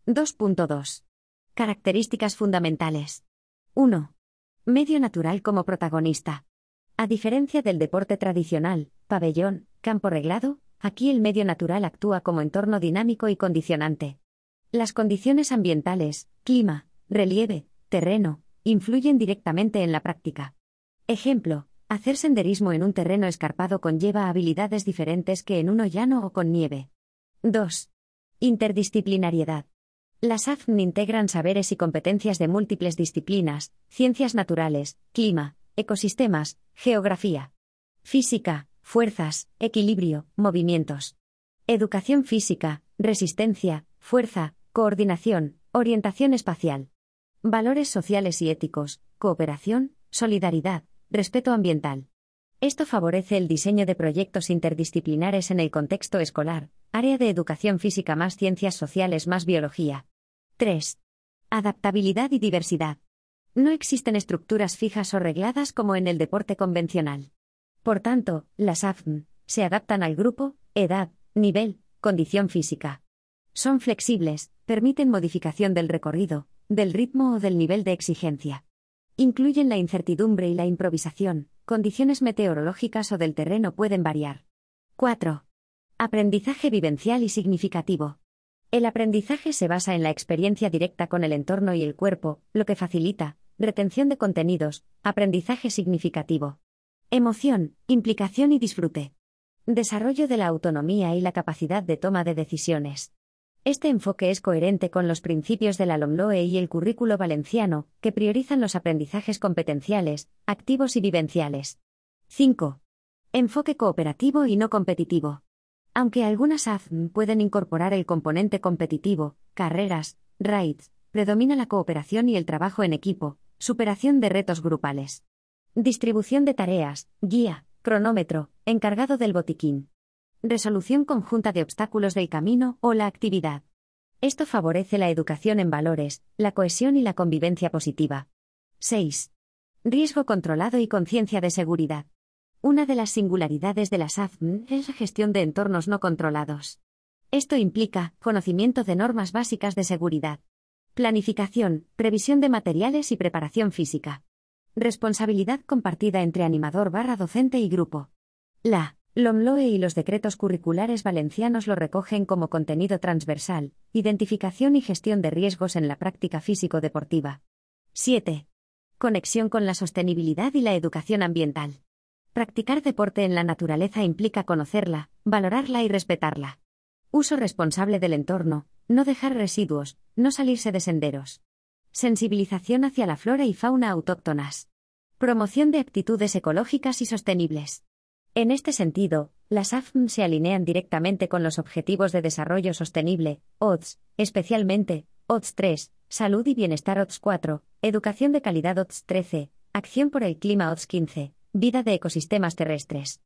2.2. Características fundamentales. 1. Medio natural como protagonista. A diferencia del deporte tradicional, pabellón, campo reglado, aquí el medio natural actúa como entorno dinámico y condicionante. Las condiciones ambientales, clima, relieve, terreno, influyen directamente en la práctica. Ejemplo, hacer senderismo en un terreno escarpado conlleva habilidades diferentes que en uno llano o con nieve. 2. Interdisciplinariedad. Las AFM integran saberes y competencias de múltiples disciplinas: ciencias naturales, clima, ecosistemas, geografía, física, fuerzas, equilibrio, movimientos, educación física, resistencia, fuerza, coordinación, orientación espacial, valores sociales y éticos, cooperación, solidaridad, respeto ambiental. Esto favorece el diseño de proyectos interdisciplinares en el contexto escolar, área de educación física más ciencias sociales más biología. 3. Adaptabilidad y diversidad. No existen estructuras fijas o regladas como en el deporte convencional. Por tanto, las AFM se adaptan al grupo, edad, nivel, condición física. Son flexibles, permiten modificación del recorrido, del ritmo o del nivel de exigencia. Incluyen la incertidumbre y la improvisación, condiciones meteorológicas o del terreno pueden variar. 4. Aprendizaje vivencial y significativo. El aprendizaje se basa en la experiencia directa con el entorno y el cuerpo, lo que facilita retención de contenidos, aprendizaje significativo. Emoción, implicación y disfrute. Desarrollo de la autonomía y la capacidad de toma de decisiones. Este enfoque es coherente con los principios de la LOMLOE y el currículo valenciano, que priorizan los aprendizajes competenciales, activos y vivenciales. 5. Enfoque cooperativo y no competitivo. Aunque algunas AFM pueden incorporar el componente competitivo, carreras, raids, predomina la cooperación y el trabajo en equipo, superación de retos grupales. Distribución de tareas, guía, cronómetro, encargado del botiquín. Resolución conjunta de obstáculos del camino o la actividad. Esto favorece la educación en valores, la cohesión y la convivencia positiva. 6. Riesgo controlado y conciencia de seguridad. Una de las singularidades de las AFM es la gestión de entornos no controlados. Esto implica conocimiento de normas básicas de seguridad, planificación, previsión de materiales y preparación física. Responsabilidad compartida entre animador/docente y grupo. La LOMLOE y los decretos curriculares valencianos lo recogen como contenido transversal, identificación y gestión de riesgos en la práctica físico-deportiva. 7. Conexión con la sostenibilidad y la educación ambiental. Practicar deporte en la naturaleza implica conocerla, valorarla y respetarla. Uso responsable del entorno, no dejar residuos, no salirse de senderos. Sensibilización hacia la flora y fauna autóctonas. Promoción de actitudes ecológicas y sostenibles. En este sentido, las AFM se alinean directamente con los Objetivos de Desarrollo Sostenible, ODS, especialmente, ODS 3, Salud y Bienestar ODS 4, Educación de Calidad ODS 13, Acción por el Clima ODS 15, Vida de ecosistemas terrestres.